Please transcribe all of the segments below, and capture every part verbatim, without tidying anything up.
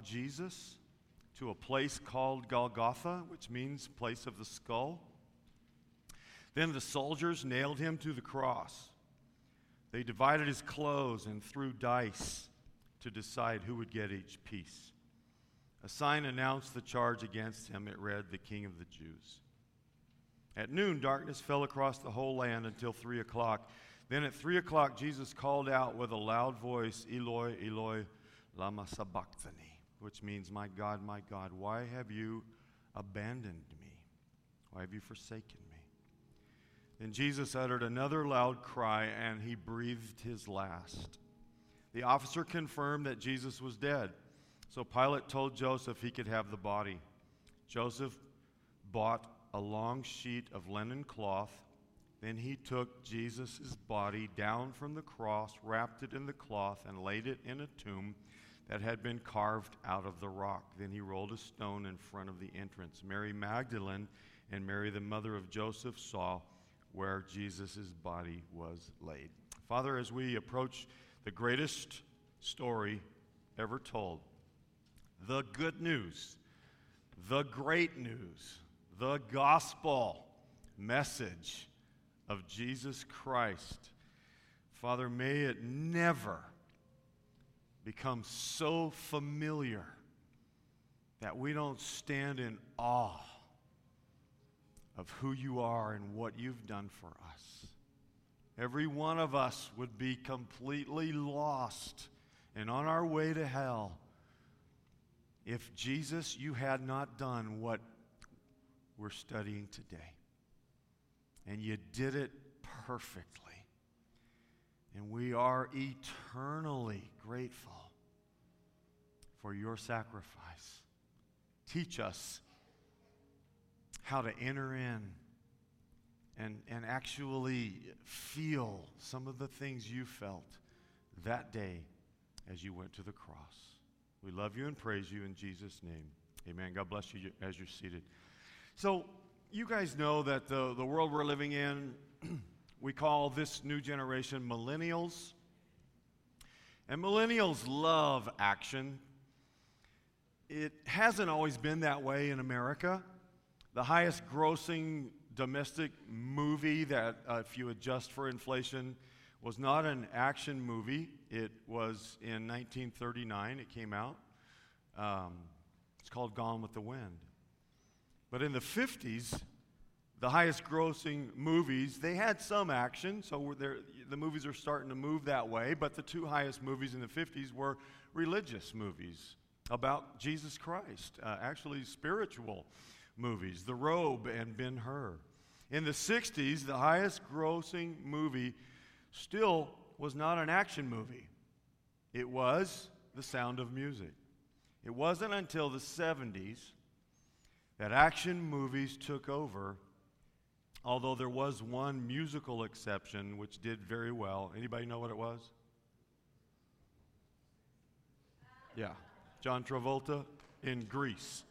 brought Jesus to a place called Golgotha, which means place of the skull. Then the soldiers nailed him to the cross. They divided his clothes and threw dice to decide who would get each piece. A sign announced the charge against him. It read, "The King of the Jews." At noon, darkness fell across the whole land until three o'clock. Then at three o'clock, Jesus called out with a loud voice, "Eloi, Eloi, lama sabachthani," which means, "My God, my God, why have you abandoned me? Why have you forsaken me?" Then Jesus uttered another loud cry, and he breathed his last. The officer confirmed that Jesus was dead. So Pilate told Joseph he could have the body. Joseph bought a long sheet of linen cloth. Then he took Jesus' body down from the cross, wrapped it in the cloth, and laid it in a tomb that had been carved out of the rock. Then he rolled a stone in front of the entrance. Mary Magdalene and Mary, the mother of Joseph, saw where Jesus' body was laid. Father, as we approach the greatest story ever told, the good news, the great news, the gospel message of Jesus Christ, Father, may it never become so familiar that we don't stand in awe of who you are and what you've done for us. Every one of us would be completely lost and on our way to hell if, Jesus, you had not done what we're studying today. And you did it perfectly. And we are eternally grateful for your sacrifice. Teach us how to enter in and, and actually feel some of the things you felt that day as you went to the cross. We love you and praise you in Jesus' name. Amen. God bless you as you're seated. So, you guys know that the, the world we're living in, we call this new generation millennials. And millennials love action. It hasn't always been that way in America. The highest grossing domestic movie that, uh, if you adjust for inflation, was not an action movie. It was in nineteen thirty-nine, it came out. Um, it's called Gone with the Wind. But in the fifties, the highest grossing movies, they had some action, so the movies are starting to move that way, but the two highest movies in the fifties were religious movies about Jesus Christ, uh, actually spiritual movies, The Robe and Ben-Hur. In the sixties, the highest grossing movie still was not an action movie. It was The Sound of Music. It wasn't until the seventies that action movies took over, although there was one musical exception which did very well. Anybody know what it was? Yeah, John Travolta in Grease.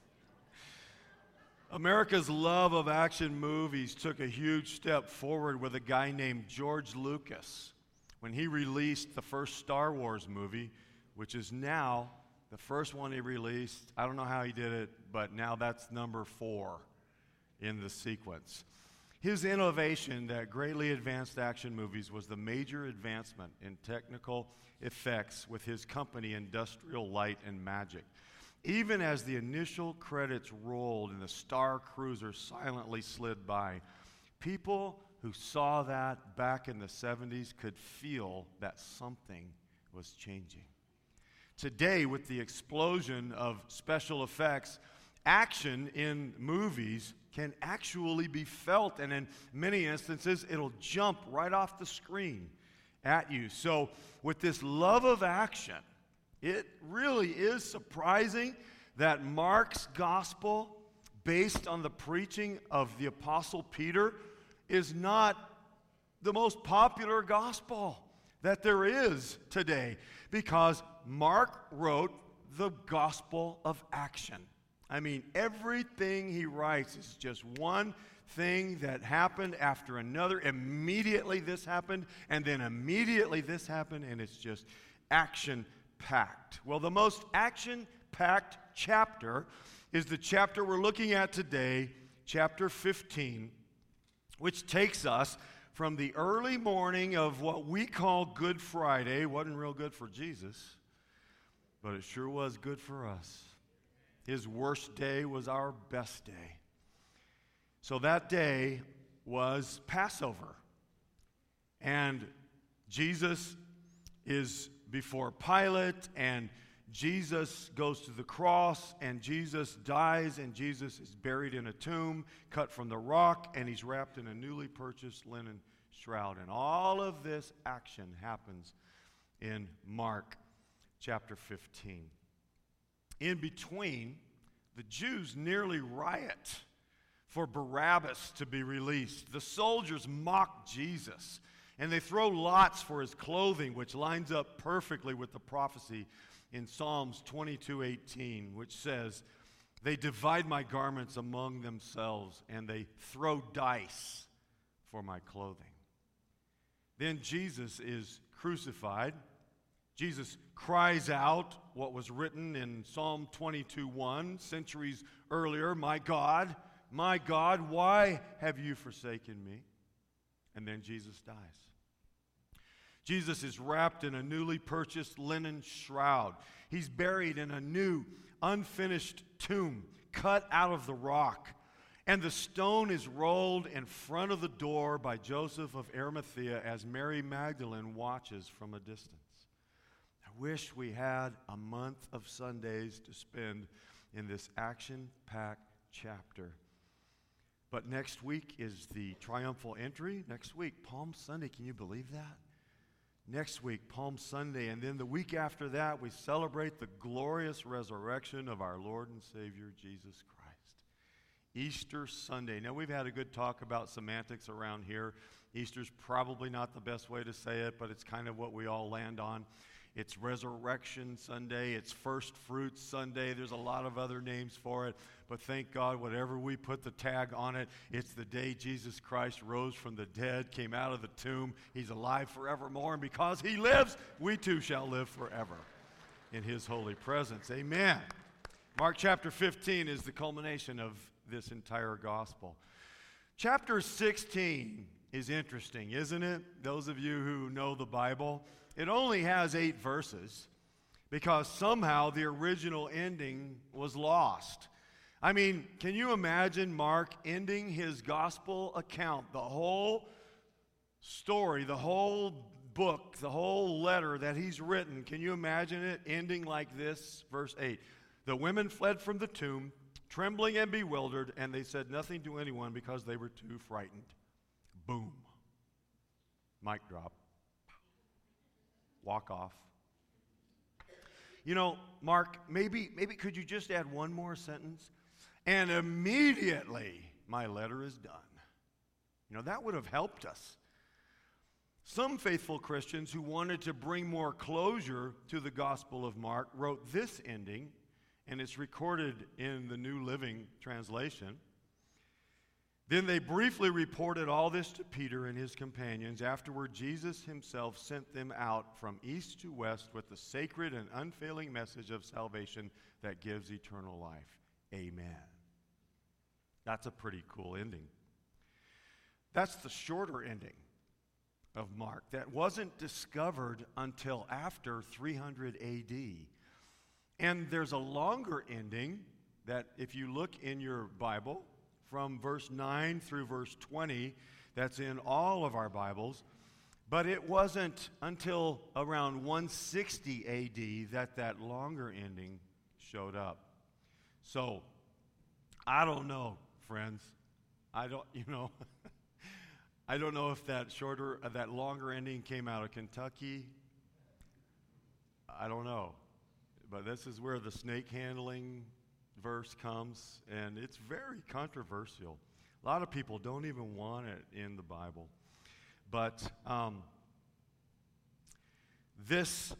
America's love of action movies took a huge step forward with a guy named George Lucas when he released the first Star Wars movie, which is now the first one he released. I don't know how he did it, but now that's number four in the sequence. His innovation that greatly advanced action movies was the major advancement in technical effects with his company, Industrial Light and Magic. Even as the initial credits rolled and the Star Cruiser silently slid by, people who saw that back in the seventies could feel that something was changing. Today, with the explosion of special effects, action in movies can actually be felt, and in many instances, it'll jump right off the screen at you. So, with this love of action, it really is surprising that Mark's gospel, based on the preaching of the Apostle Peter, is not the most popular gospel that there is today, because Mark wrote the gospel of action. I mean, everything he writes is just one thing that happened after another. Immediately this happened, and then immediately this happened, and it's just action-packed. Well, the most action action-packed chapter is the chapter we're looking at today, chapter fifteen, which takes us from the early morning of what we call Good Friday. Wasn't real good for Jesus, but it sure was good for us. His worst day was our best day. So that day was Passover. And Jesus is before Pilate, and Jesus goes to the cross, and Jesus dies, and Jesus is buried in a tomb cut from the rock, and he's wrapped in a newly purchased linen shroud. And all of this action happens in Mark chapter fifteen. In between, the Jews nearly riot for Barabbas to be released. The soldiers mock Jesus, and they throw lots for his clothing, which lines up perfectly with the prophecy in Psalms twenty-two eighteen, which says, "They divide my garments among themselves, and they throw dice for my clothing." Then Jesus is crucified. Jesus cries out what was written in Psalm twenty-two one, centuries earlier, "My God, my God, why have you forsaken me?" And then Jesus dies. Jesus is wrapped in a newly purchased linen shroud. He's buried in a new, unfinished tomb cut out of the rock. And the stone is rolled in front of the door by Joseph of Arimathea as Mary Magdalene watches from a distance. I wish we had a month of Sundays to spend in this action-packed chapter. But next week is the triumphal entry. Next week, Palm Sunday. Can you believe that? Next week, Palm Sunday. And then the week after that, we celebrate the glorious resurrection of our Lord and Savior, Jesus Christ. Easter Sunday. Now, we've had a good talk about semantics around here. Easter's probably not the best way to say it, but it's kind of what we all land on. It's Resurrection Sunday. It's First Fruits Sunday. There's a lot of other names for it. But thank God, whatever we put the tag on it, it's the day Jesus Christ rose from the dead, came out of the tomb. He's alive forevermore. And because he lives, we too shall live forever in his holy presence. Amen. Mark chapter fifteen is the culmination of this entire gospel. Chapter sixteen is interesting, isn't it? Those of you who know the Bible. It only has eight verses because somehow the original ending was lost. I mean, can you imagine Mark ending his gospel account, the whole story, the whole book, the whole letter that he's written? Can you imagine it ending like this? Verse eight. The women fled from the tomb, trembling and bewildered, and they said nothing to anyone because they were too frightened. Boom. Mic drop. Walk off. You know, Mark, maybe, maybe could you just add one more sentence? And immediately my letter is done. You know, that would have helped us. Some faithful Christians who wanted to bring more closure to the Gospel of Mark wrote this ending, and it's recorded in the New Living Translation. Then they briefly reported all this to Peter and his companions. Afterward, Jesus himself sent them out from east to west with the sacred and unfailing message of salvation that gives eternal life. Amen. That's a pretty cool ending. That's the shorter ending of Mark that wasn't discovered until after three hundred A D. And there's a longer ending that if you look in your Bible, from verse nine through verse twenty, that's in all of our Bibles. But it wasn't until around one sixty A D that that longer ending showed up. So, I don't know, friends. I don't, you know, I don't know if that shorter, uh, that longer ending came out of Kentucky. I don't know. But this is where the snake handling verse comes, and it's very controversial. A lot of people don't even want it in the Bible. But um, this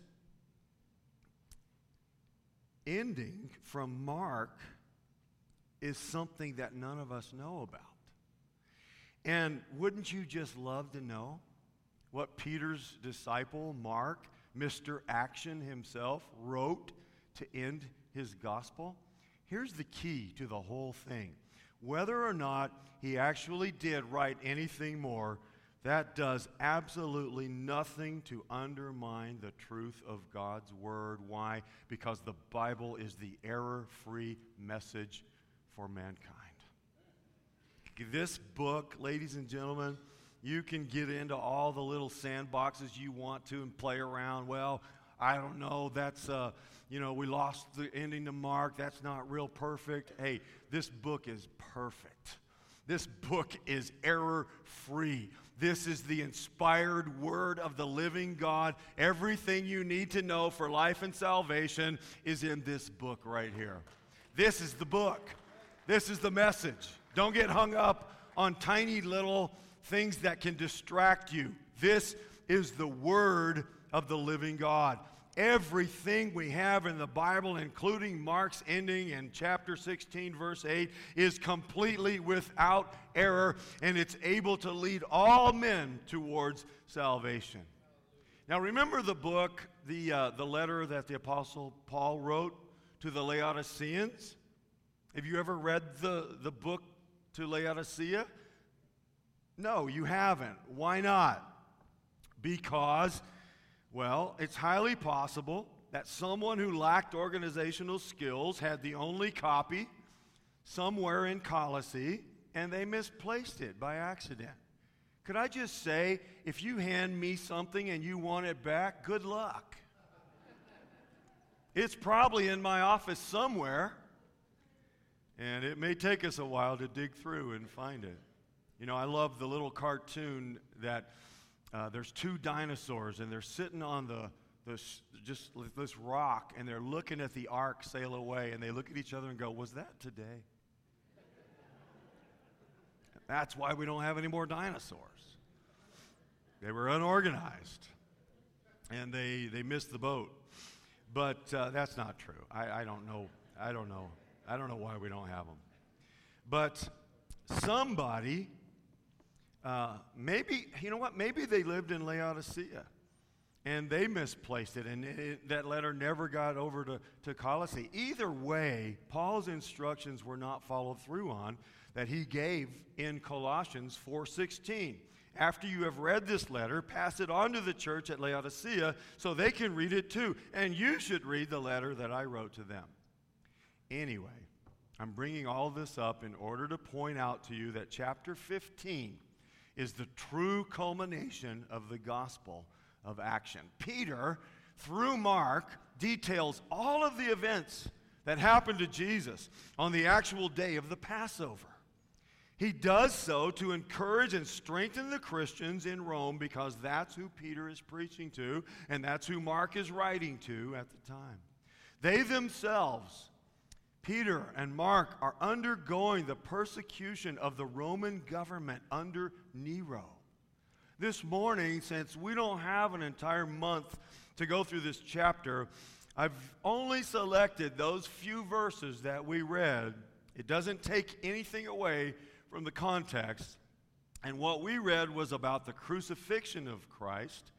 ending from Mark is something that none of us know about. And wouldn't you just love to know what Peter's disciple, Mark, Mister Action himself, wrote to end his gospel, here's the key to the whole thing. Whether or not he actually did write anything more, that does absolutely nothing to undermine the truth of God's word. Why? Because the Bible is the error-free message for mankind. This book, ladies and gentlemen, you can get into all the little sandboxes you want to and play around. Well, I don't know, that's, uh, you know, we lost the ending to Mark. That's not real perfect. Hey, this book is perfect. This book is error-free. This is the inspired word of the living God. Everything you need to know for life and salvation is in this book right here. This is the book. This is the message. Don't get hung up on tiny little things that can distract you. This is the word of the living God. Everything we have in the Bible, including Mark's ending in chapter sixteen, verse eight, is completely without error, and it's able to lead all men towards salvation. Now, remember the book, the, uh, the letter that the Apostle Paul wrote to the Laodiceans? Have you ever read the, the book to Laodicea? No, you haven't. Why not? Because, well, it's highly possible that someone who lacked organizational skills had the only copy somewhere in Colossae, and they misplaced it by accident. Could I just say, if you hand me something and you want it back, good luck. It's probably in my office somewhere, and it may take us a while to dig through and find it. You know, I love the little cartoon that uh, there's two dinosaurs, and they're sitting on the, the just this rock, and they're looking at the ark sail away, and they look at each other and go, was that today? That's why we don't have any more dinosaurs. They were unorganized, and they, they missed the boat. But uh, that's not true. I, I don't know. I don't know. I don't know why we don't have them. But somebody, uh, maybe, you know what? Maybe they lived in Laodicea, and they misplaced it, and it, that letter never got over to, to Colossae. Either way, Paul's instructions were not followed through on that he gave in Colossians four sixteen. After you have read this letter, pass it on to the church at Laodicea so they can read it too. And you should read the letter that I wrote to them. Anyway, I'm bringing all this up in order to point out to you that chapter fifteen is the true culmination of the gospel of action. Peter, through Mark, details all of the events that happened to Jesus on the actual day of the Passover. He does so to encourage and strengthen the Christians in Rome because that's who Peter is preaching to, and that's who Mark is writing to at the time. They themselves, Peter and Mark, are undergoing the persecution of the Roman government under Nero. This morning, since we don't have an entire month to go through this chapter, I've only selected those few verses that we read. It doesn't take anything away from the context. And what we read was about the crucifixion of Christ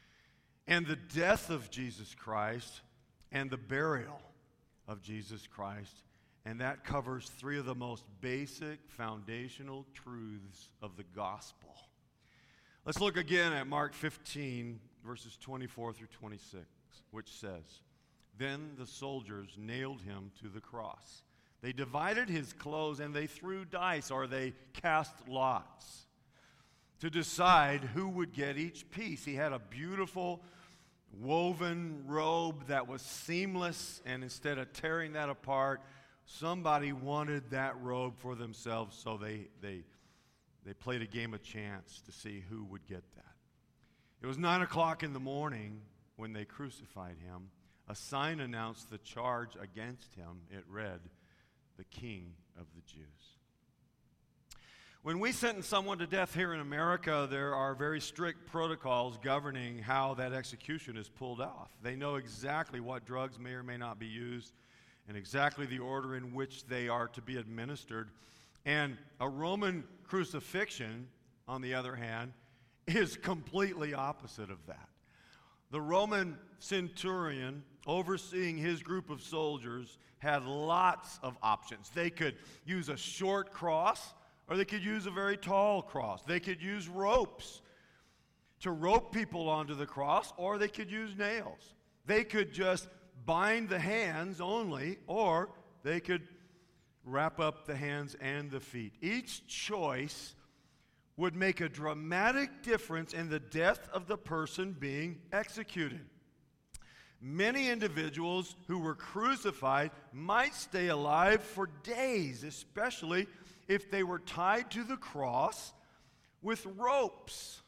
and the death of Jesus Christ and the burial of Jesus Christ. And that covers three of the most basic foundational truths of the gospel. Let's look again at Mark fifteen, verses twenty-four through twenty-six, which says, "Then the soldiers nailed him to the cross. They divided his clothes and they threw dice, or they cast lots, to decide who would get each piece. He had a beautiful woven robe that was seamless, and instead of tearing that apart, somebody wanted that robe for themselves, so they, they, they played a game of chance to see who would get that. It was nine o'clock in the morning when they crucified him. A sign announced the charge against him. It read, 'The King of the Jews.'" When we sentence someone to death here in America, there are very strict protocols governing how that execution is pulled off. They know exactly what drugs may or may not be used and exactly the order in which they are to be administered. And a Roman crucifixion, on the other hand, is completely opposite of that. The Roman centurion overseeing his group of soldiers, had lots of options. They could use a short cross, or they could use a very tall cross. They could use ropes to rope people onto the cross, or they could use nails. They could just bind the hands only, or they could wrap up the hands and the feet. Each choice would make a dramatic difference in the death of the person being executed. Many individuals who were crucified might stay alive for days, especially if they were tied to the cross with ropes.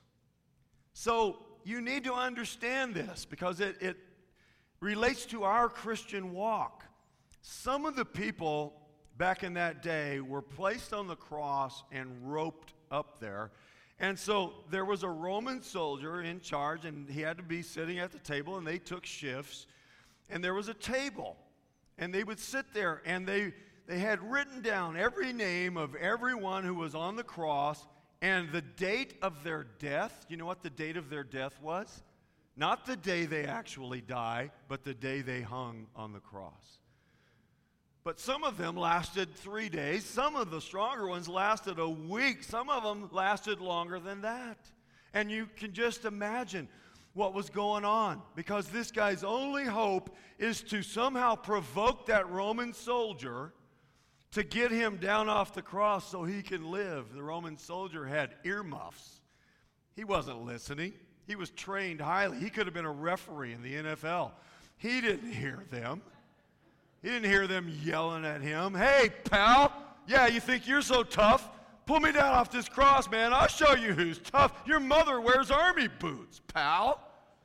So you need to understand this because it, it relates to our Christian walk. Some of the people back in that day were placed on the cross and roped up there. And so there was a Roman soldier in charge, and he had to be sitting at the table, and they took shifts. And there was a table, and they would sit there, and they, they had written down every name of everyone who was on the cross and the date of their death. You know what the date of their death was? Not the day they actually died, but the day they hung on the cross. But some of them lasted three days. Some of the stronger ones lasted a week. Some of them lasted longer than that. And you can just imagine what was going on, because this guy's only hope is to somehow provoke that Roman soldier to get him down off the cross so he can live. The Roman soldier had earmuffs. He wasn't listening. He was trained highly. He could have been a referee in the N F L. He didn't hear them. He didn't hear them yelling at him. Hey, pal, yeah, you think you're so tough? Pull me down off this cross, man. I'll show you who's tough. Your mother wears army boots, pal.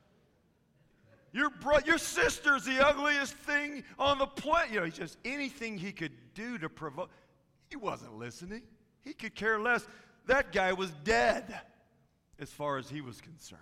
Your bro- your sister's the ugliest thing on the planet. You know, just anything he could do to provoke. He wasn't listening. He could care less. That guy was dead as far as he was concerned.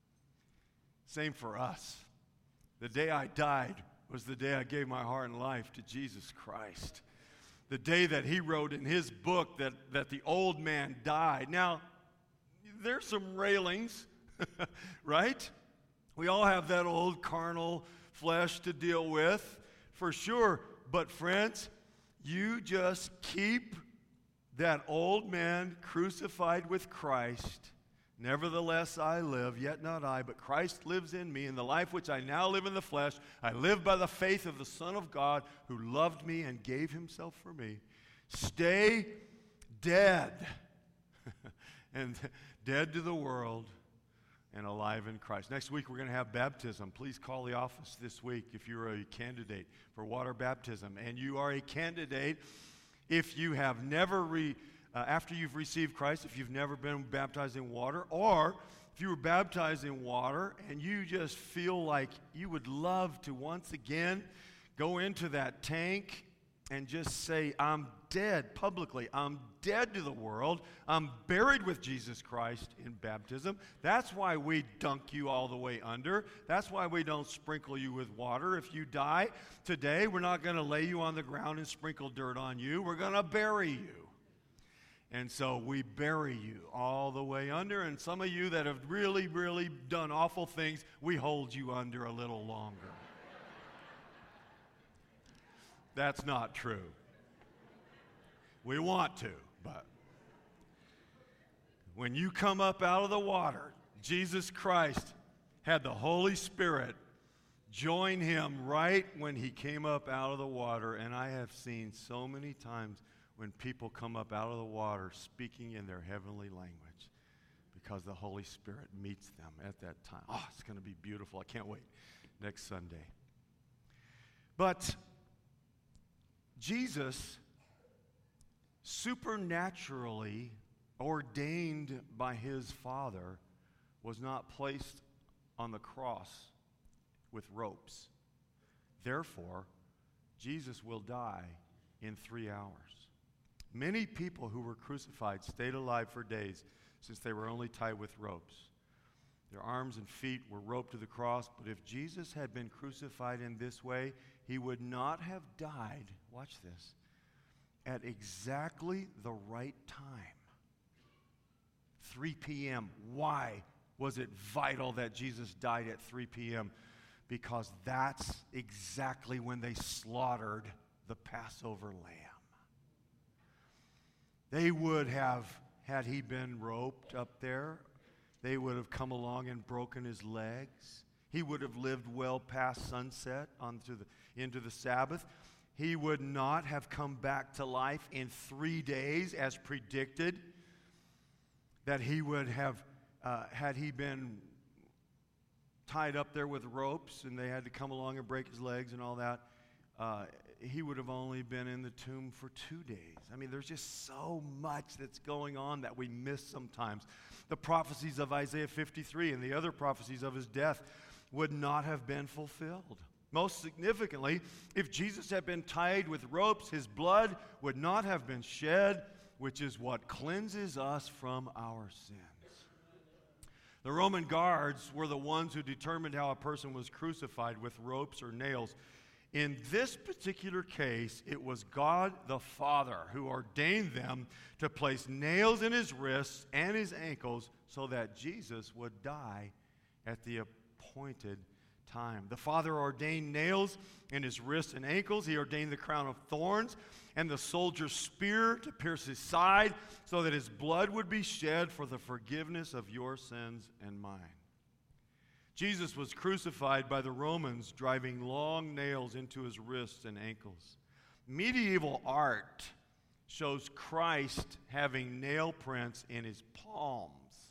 Same for us. The day I died was the day I gave my heart and life to Jesus Christ. The day that he wrote in his book that, that the old man died. Now, there's some railings, right? We all have that old carnal flesh to deal with, for sure. But friends, you just keep that old man crucified with Christ. Nevertheless, I live, yet not I, but Christ lives in me. In the life which I now live in the flesh, I live by the faith of the Son of God who loved me and gave himself for me. Stay dead, and dead to the world and alive in Christ. Next week, we're going to have baptism. Please call the office this week if you're a candidate for water baptism. And you are a candidate if you have never re Uh, after you've received Christ, if you've never been baptized in water, or if you were baptized in water and you just feel like you would love to once again go into that tank and just say, I'm dead publicly. I'm dead to the world. I'm buried with Jesus Christ in baptism. That's why we dunk you all the way under. That's why we don't sprinkle you with water. If you die today, we're not going to lay you on the ground and sprinkle dirt on you. We're going to bury you. And so we bury you all the way under. And some of you that have really, really done awful things, we hold you under a little longer. That's not true. We want to, but when you come up out of the water, Jesus Christ had the Holy Spirit join him right when he came up out of the water. And I have seen so many times when people come up out of the water speaking in their heavenly language because the Holy Spirit meets them at that time. Oh, it's going to be beautiful. I can't wait next Sunday. But Jesus supernaturally ordained by his Father was not placed on the cross with ropes. Therefore, Jesus will die in three hours. Many people who were crucified stayed alive for days since they were only tied with ropes. Their arms and feet were roped to the cross, but if Jesus had been crucified in this way, he would not have died, watch this, at exactly the right time. three p.m. Why was it vital that Jesus died at three p.m.? because that's exactly when they slaughtered the Passover lamb. They would have, had he been roped up there, they would have come along and broken his legs. He would have lived well past sunset onto the, into the Sabbath. He would not have come back to life in three days as predicted. That he would have, uh, had he been tied up there with ropes and they had to come along and break his legs and all that, uh, he would have only been in the tomb for two days. I mean, there's just so much that's going on that we miss sometimes. The prophecies of Isaiah fifty-three and the other prophecies of his death would not have been fulfilled. Most significantly, if Jesus had been tied with ropes, his blood would not have been shed, which is what cleanses us from our sins. The Roman guards were the ones who determined how a person was crucified with ropes or nails. In this particular case, it was God the Father who ordained them to place nails in his wrists and his ankles so that Jesus would die at the appointed time. The Father ordained nails in his wrists and ankles. He ordained the crown of thorns and the soldier's spear to pierce his side so that his blood would be shed for the forgiveness of your sins and mine. Jesus was crucified by the Romans, driving long nails into his wrists and ankles. Medieval art shows Christ having nail prints in his palms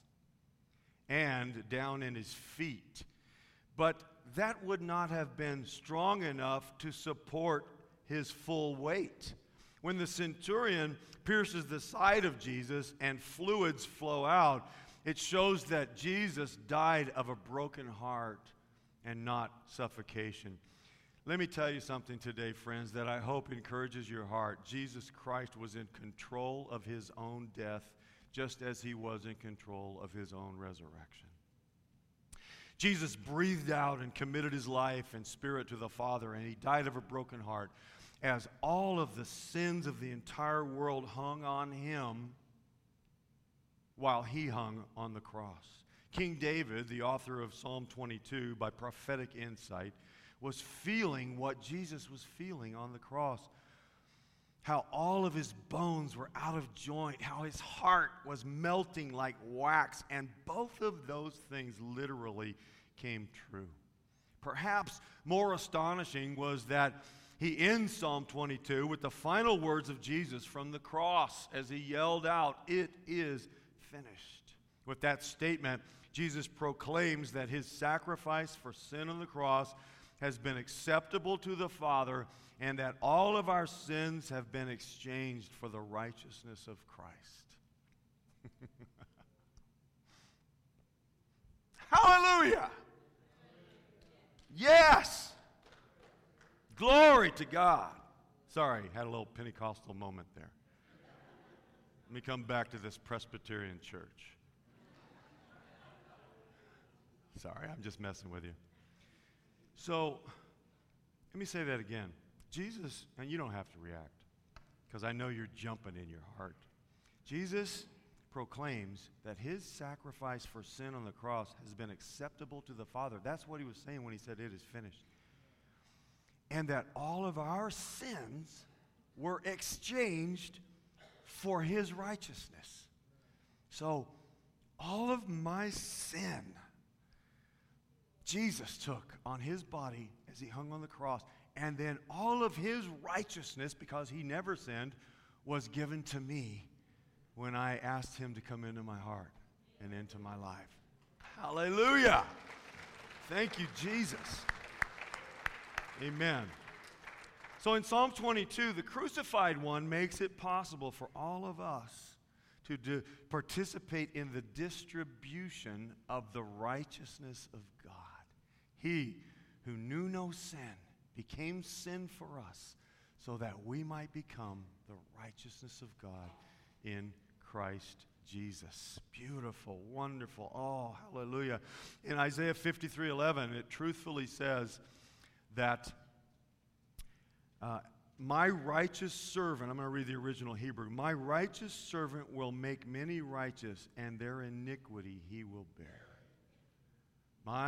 and down in his feet. But that would not have been strong enough to support his full weight. When the centurion pierces the side of Jesus and fluids flow out, it shows that Jesus died of a broken heart and not suffocation. Let me tell you something today, friends, that I hope encourages your heart. Jesus Christ was in control of his own death, just as he was in control of his own resurrection. Jesus breathed out and committed his life and spirit to the Father, and he died of a broken heart as all of the sins of the entire world hung on him while he hung on the cross. King David, the author of Psalm twenty-two, by prophetic insight, was feeling what Jesus was feeling on the cross. How all of his bones were out of joint, how his heart was melting like wax, and both of those things literally came true. Perhaps more astonishing was that he ends Psalm twenty-two with the final words of Jesus from the cross as he yelled out, "It is finished." With that statement, Jesus proclaims that his sacrifice for sin on the cross has been acceptable to the Father and that all of our sins have been exchanged for the righteousness of Christ. Hallelujah! Yes! Glory to God. Sorry, had a little Pentecostal moment there. Let me come back to this Presbyterian church. Sorry, I'm just messing with you. So, let me say that again. Jesus, and you don't have to react, because I know you're jumping in your heart. Jesus proclaims that his sacrifice for sin on the cross has been acceptable to the Father. That's what he was saying when he said it is finished. And that all of our sins were exchanged for his righteousness. So, all of my sin, Jesus took on his body as he hung on the cross. And then all of his righteousness, because he never sinned, was given to me when I asked him to come into my heart and into my life. Hallelujah! Thank you, Jesus. Amen. So in Psalm twenty-two, the crucified one makes it possible for all of us to do, participate in the distribution of the righteousness of God. He who knew no sin became sin for us so that we might become the righteousness of God in Christ Jesus. Beautiful, wonderful. Oh, hallelujah. In Isaiah fifty-three eleven, it truthfully says that uh, my righteous servant, I'm going to read the original Hebrew, my righteous servant will make many righteous, and their iniquity he will bear. My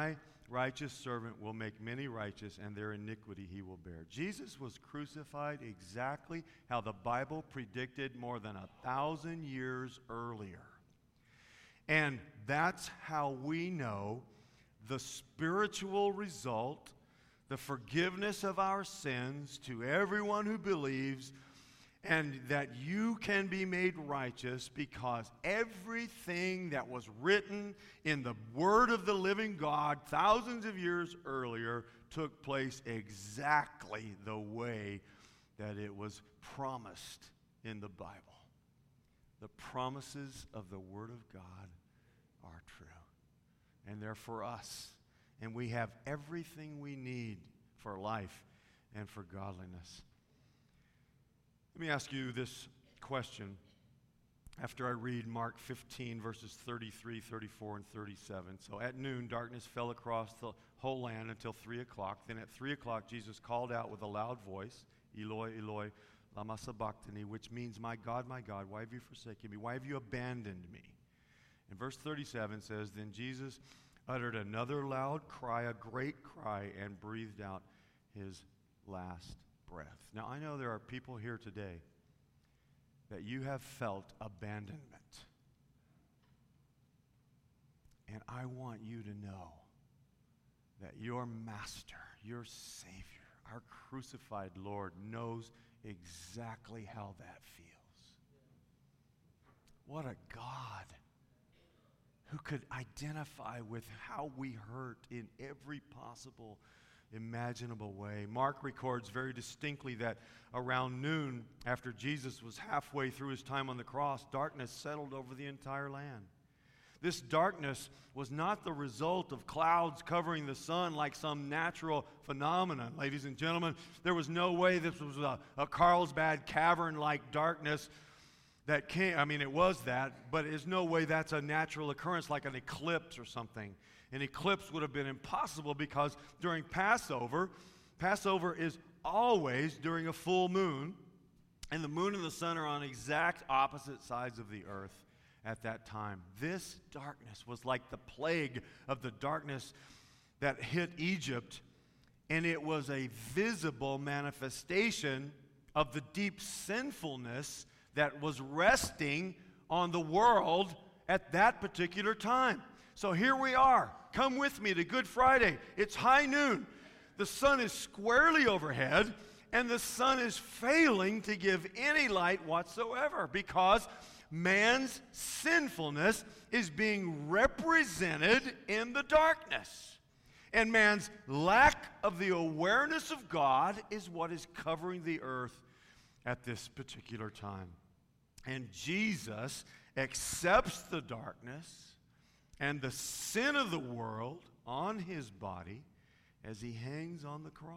righteous servant will make many righteous, and their iniquity he will bear. Jesus was crucified exactly how the Bible predicted more than a thousand years earlier. And that's how we know the spiritual result, the forgiveness of our sins to everyone who believes, and that you can be made righteous because everything that was written in the Word of the living God thousands of years earlier took place exactly the way that it was promised in the Bible. The promises of the Word of God are true, and they're for us, and we have everything we need for life and for godliness. Let me ask you this question after I read Mark fifteen, verses thirty-three, thirty-four, and thirty-seven. So at noon, darkness fell across the whole land until three o'clock. Then at three o'clock, Jesus called out with a loud voice, Eloi, Eloi, lama sabachthani, which means, my God, my God, why have you forsaken me? Why have you abandoned me? And verse thirty-seven says, then Jesus uttered another loud cry, a great cry, and breathed out his last breath. Now, I know there are people here today that you have felt abandonment. And I want you to know that your Master, your Savior, our crucified Lord knows exactly how that feels. What a God who could identify with how we hurt in every possible imaginable way. Mark records very distinctly that around noon, after Jesus was halfway through his time on the cross, darkness settled over the entire land. This darkness was not the result of clouds covering the sun like some natural phenomenon. Ladies and gentlemen, there was no way this was a, a Carlsbad cavern-like darkness that came. I mean, it was that, but there's no way that's a natural occurrence like an eclipse or something. An eclipse would have been impossible because during Passover, Passover is always during a full moon, and the moon and the sun are on exact opposite sides of the earth at that time. This darkness was like the plague of the darkness that hit Egypt, and it was a visible manifestation of the deep sinfulness that was resting on the world at that particular time. So here we are. Come with me to Good Friday. It's high noon. The sun is squarely overhead, and the sun is failing to give any light whatsoever because man's sinfulness is being represented in the darkness. And man's lack of the awareness of God is what is covering the earth at this particular time. And Jesus accepts the darkness and the sin of the world on his body as he hangs on the cross.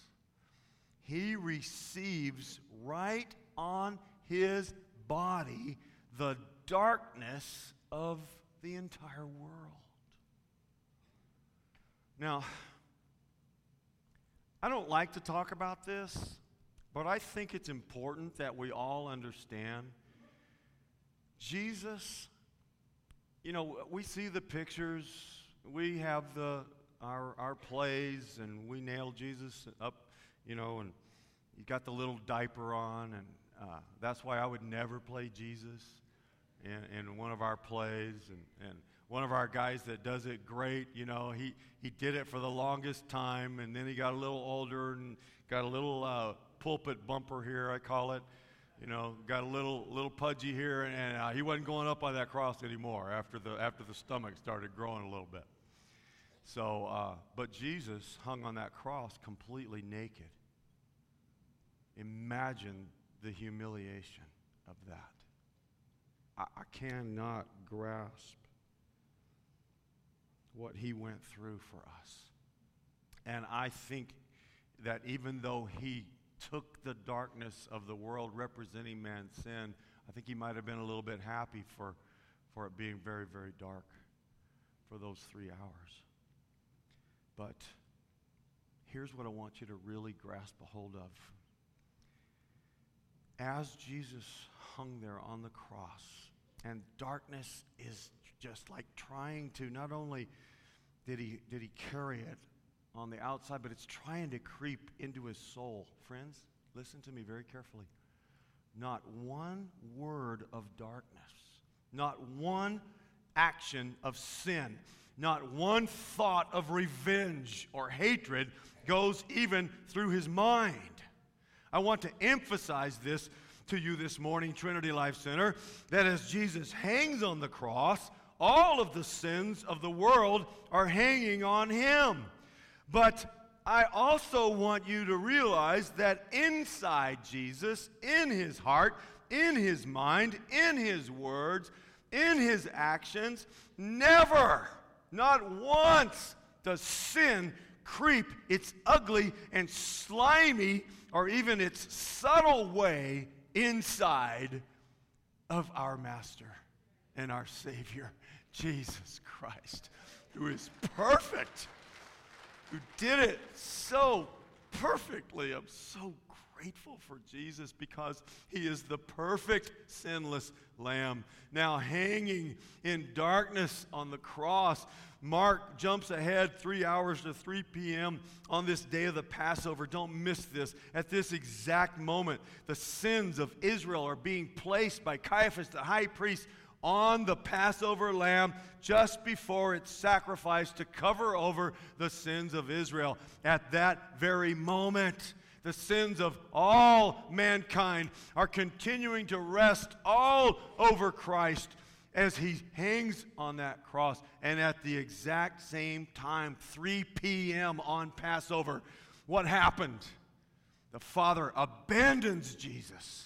He receives right on his body the darkness of the entire world. Now, I don't like to talk about this, but I think it's important that we all understand Jesus. You know, we see the pictures, we have the our our plays, and we nail Jesus up, you know, and you got the little diaper on, and uh, that's why I would never play Jesus in, in one of our plays. And, and one of our guys that does it great, you know, he, he did it for the longest time, and then he got a little older and got a little uh, pulpit bumper here, I call it. You know, got a little little pudgy here, and, and uh, he wasn't going up on that cross anymore after the after the stomach started growing a little bit. So, uh, but Jesus hung on that cross completely naked. Imagine the humiliation of that. I, I cannot grasp what he went through for us. And I think that even though he took the darkness of the world representing man's sin, I think he might have been a little bit happy for, for it being very, very dark for those three hours. But here's what I want you to really grasp a hold of. As Jesus hung there on the cross, and darkness is just like trying to, not only did he, did he carry it on the outside, but it's trying to creep into his soul. Friends, listen to me very carefully. Not one word of darkness, not one action of sin, not one thought of revenge or hatred goes even through his mind. I want to emphasize this to you this morning, Trinity Life Center, that as Jesus hangs on the cross, all of the sins of the world are hanging on him. But I also want you to realize that inside Jesus, in his heart, in his mind, in his words, in his actions, never, not once, does sin creep its ugly and slimy, or even its subtle way inside of our Master and our Savior, Jesus Christ, who is perfect, who did it so perfectly. I'm so grateful for Jesus because he is the perfect, sinless Lamb. Now hanging in darkness on the cross, Mark jumps ahead three hours to three p.m. on this day of the Passover. Don't miss this. At this exact moment, the sins of Israel are being placed by Caiaphas, the high priest, on the Passover lamb just before it's sacrificed to cover over the sins of Israel. At that very moment, the sins of all mankind are continuing to rest all over Christ as he hangs on that cross. And at the exact same time, three p.m. on Passover, what happened? The Father abandons Jesus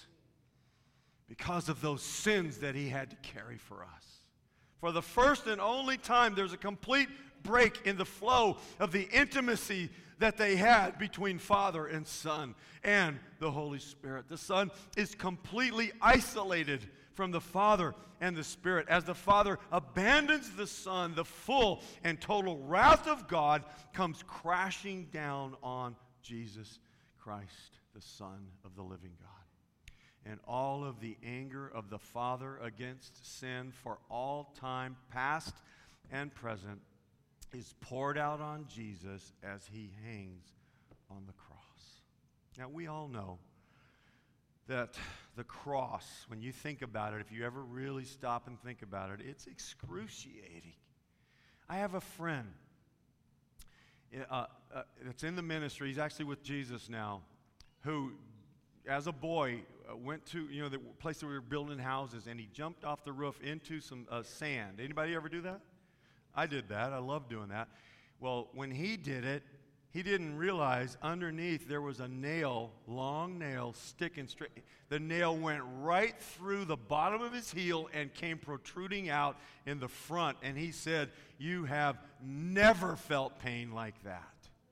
because of those sins that he had to carry for us. For the first and only time, there's a complete break in the flow of the intimacy that they had between Father and Son and the Holy Spirit. The Son is completely isolated from the Father and the Spirit. As the Father abandons the Son, the full and total wrath of God comes crashing down on Jesus Christ, the Son of the living God. And all of the anger of the Father against sin for all time, past and present, is poured out on Jesus as he hangs on the cross. Now, we all know that the cross, when you think about it, if you ever really stop and think about it, it's excruciating. I have a friend uh, uh, that's in the ministry. He's actually with Jesus now, who, as a boy, uh, went to, you know, the place that we were building houses, and he jumped off the roof into some uh, sand. Anybody ever do that? I did that. I love doing that. Well, when he did it, he didn't realize underneath there was a nail, long nail, sticking straight. The nail went right through the bottom of his heel and came protruding out in the front. And he said, "You have never felt pain like that."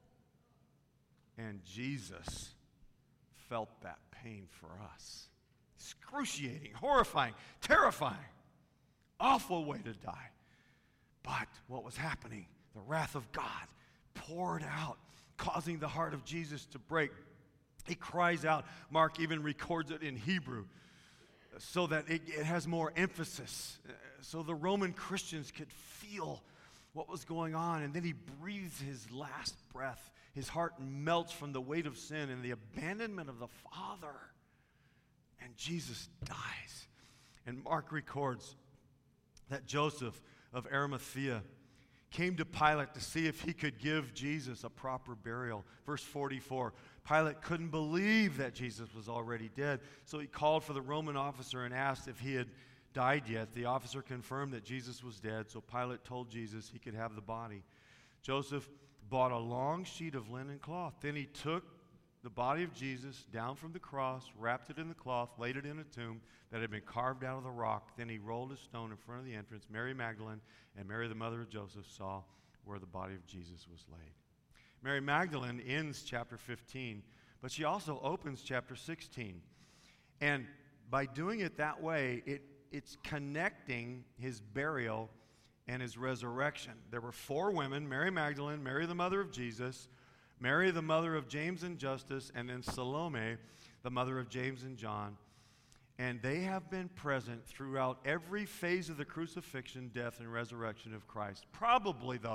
And Jesus felt that pain for us. Excruciating, horrifying, terrifying, awful way to die. But what was happening? The wrath of God poured out, causing the heart of Jesus to break. He cries out. Mark even records it in Hebrew so that it, it has more emphasis, so the Roman Christians could feel what was going on. And then he breathes his last breath. His heart melts from the weight of sin and the abandonment of the Father. And Jesus dies. And Mark records that Joseph of Arimathea came to Pilate to see if he could give Jesus a proper burial. Verse forty-four, Pilate couldn't believe that Jesus was already dead, so he called for the Roman officer and asked if he had died yet. The officer confirmed that Jesus was dead, so Pilate told Jesus he could have the body. Joseph bought a long sheet of linen cloth. Then he took the body of Jesus down from the cross, wrapped it in the cloth, laid it in a tomb that had been carved out of the rock. Then he rolled a stone in front of the entrance. Mary Magdalene and Mary, the mother of Joseph, saw where the body of Jesus was laid. Mary Magdalene ends chapter fifteen, but she also opens chapter sixteen. And by doing it that way, it, it's connecting his burial and his resurrection. There were four women: Mary Magdalene, Mary, the mother of Jesus, Mary, the mother of James and Justus, and then Salome, the mother of James and John. And they have been present throughout every phase of the crucifixion, death, and resurrection of Christ. Probably, though,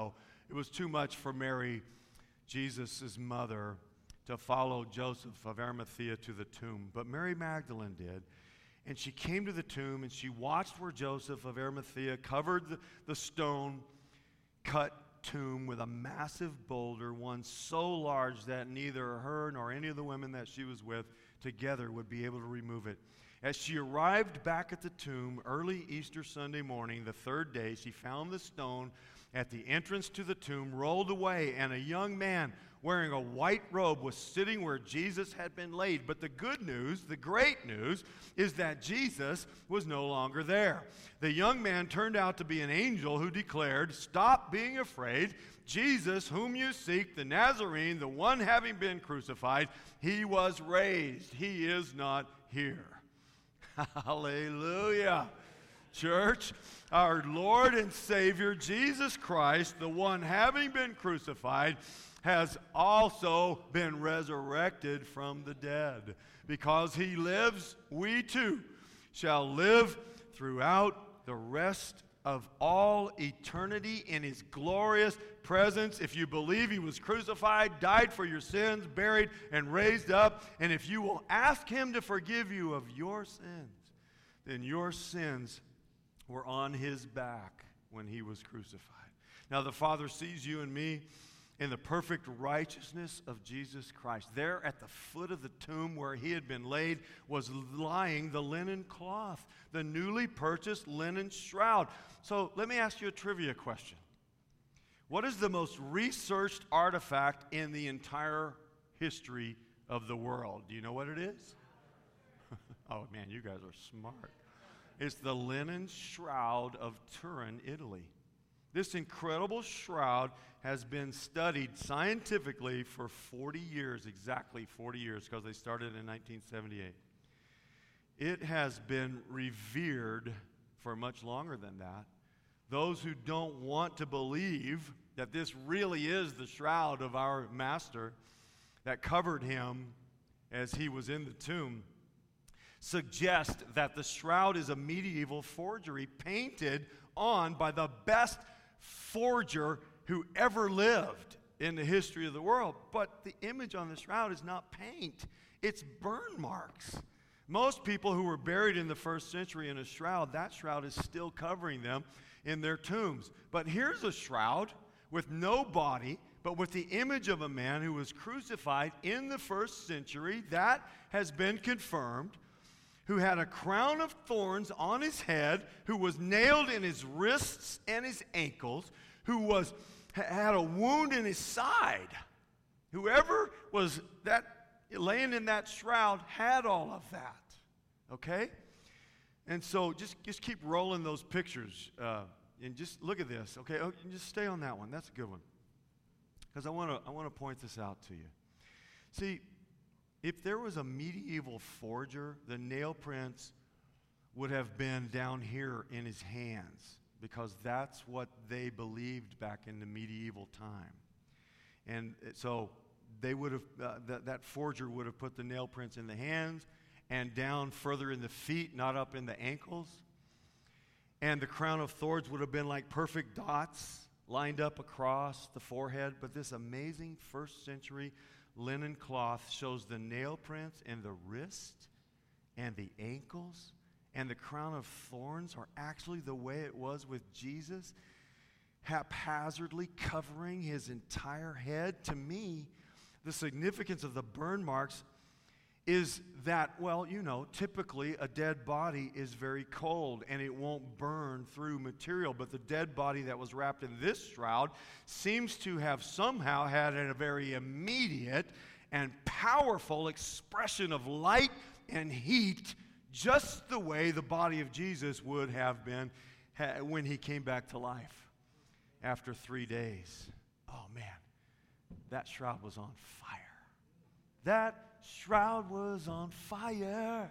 it was too much for Mary, Jesus' mother, to follow Joseph of Arimathea to the tomb. But Mary Magdalene did. And she came to the tomb, and she watched where Joseph of Arimathea covered the, the stone cut tomb with a massive boulder, one so large that neither her nor any of the women that she was with together would be able to remove it. As she arrived back at the tomb early Easter Sunday morning, the third day, she found the stone at the entrance to the tomb rolled away, and a young man wearing a white robe was sitting where Jesus had been laid. But the good news, the great news, is that Jesus was no longer there. The young man turned out to be an angel who declared, "Stop being afraid. Jesus, whom you seek, the Nazarene, the one having been crucified, he was raised. He is not here." Hallelujah. Church, our Lord and Savior, Jesus Christ, the one having been crucified, has also been resurrected from the dead. Because he lives, we too shall live throughout the rest of all eternity in his glorious presence. If you believe he was crucified, died for your sins, buried, and raised up, and if you will ask him to forgive you of your sins, then your sins were on his back when he was crucified. Now the Father sees you and me in the perfect righteousness of Jesus Christ. There at the foot of the tomb where he had been laid was lying the linen cloth, the newly purchased linen shroud. So let me ask you a trivia question. What is the most researched artifact in the entire history of the world? Do you know what it is? Oh man, you guys are smart. It's the linen shroud of Turin, Italy. This incredible shroud has been studied scientifically for forty years, exactly forty years, because they started in nineteen seventy-eight. It has been revered for much longer than that. Those who don't want to believe that this really is the shroud of our Master that covered him as he was in the tomb suggest that the shroud is a medieval forgery painted on by the best forger who ever lived in the history of the world. But the image on the shroud is not paint, it's burn marks. Most people who were buried in the first century in a shroud, that shroud is still covering them in their tombs. But here's a shroud with no body, but with the image of a man who was crucified in the first century. That has been confirmed. Who had a crown of thorns on his head, who was nailed in his wrists and his ankles, who was had a wound in his side. Whoever was that laying in that shroud had all of that. Okay? And so just, just keep rolling those pictures uh, and just look at this. Okay, oh, just stay on that one. That's a good one. Because I want to I want to point this out to you. See, if there was a medieval forger, the nail prints would have been down here in his hands, because that's what they believed back in the medieval time. And so they would have uh, th- that forger would have put the nail prints in the hands and down further in the feet, not up in the ankles. And the crown of thorns would have been like perfect dots lined up across the forehead. But this amazing first century linen cloth shows the nail prints in the wrist and the ankles, and the crown of thorns are actually the way it was with Jesus, haphazardly covering his entire head. To me, the significance of the burn marks is that, well, you know, typically a dead body is very cold and it won't burn through material, but the dead body that was wrapped in this shroud seems to have somehow had a very immediate and powerful expression of light and heat, just the way the body of Jesus would have been ha- when he came back to life after three days. Oh man, that shroud was on fire. That shroud was on fire.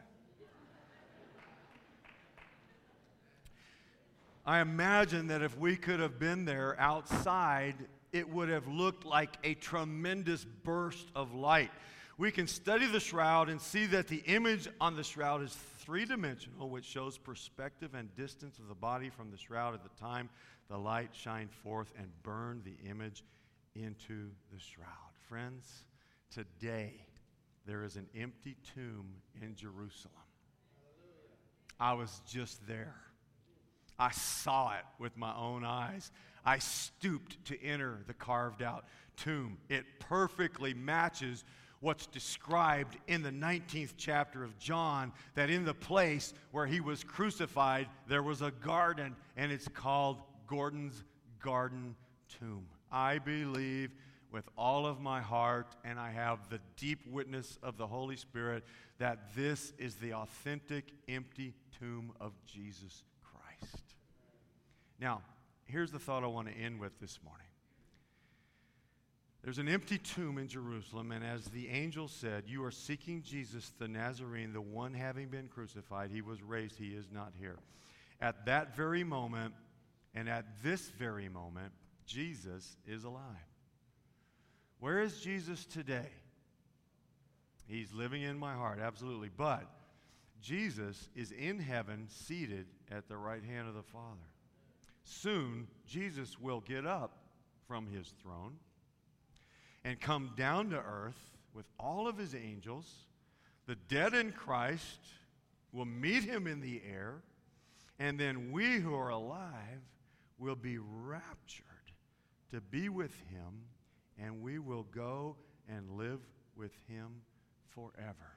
I imagine that if we could have been there outside, it would have looked like a tremendous burst of light. we can study the shroud and see that the image on the shroud is three-dimensional, which shows perspective and distance of the body from the shroud at the time the light shined forth and burned the image into the shroud. Friends, today there is an empty tomb in Jerusalem. I was just there. I saw it with my own eyes. I stooped to enter the carved out tomb. It perfectly matches what's described in the nineteenth chapter of John, that in the place where he was crucified, there was a garden, and it's called Gordon's Garden Tomb. I believe with all of my heart, and I have the deep witness of the Holy Spirit, that this is the authentic, empty tomb of Jesus Christ. Now, here's the thought I want to end with this morning. There's an empty tomb in Jerusalem, and as the angel said, you are seeking Jesus the Nazarene, the one having been crucified. He was raised. He is not here. At that very moment, and at this very moment, Jesus is alive. Where is Jesus today? He's living in my heart, absolutely. But Jesus is in heaven, seated at the right hand of the Father. Soon, Jesus will get up from his throne and come down to earth with all of his angels. The dead in Christ will meet him in the air, and then we who are alive will be raptured to be with him, and we will go and live with him forever.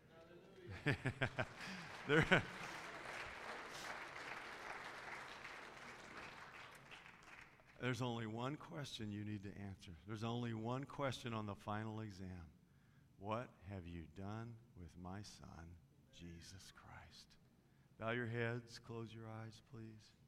there, there's only one question you need to answer. There's only one question on the final exam. What have you done with my son, Jesus Christ? Bow your heads, close your eyes, please.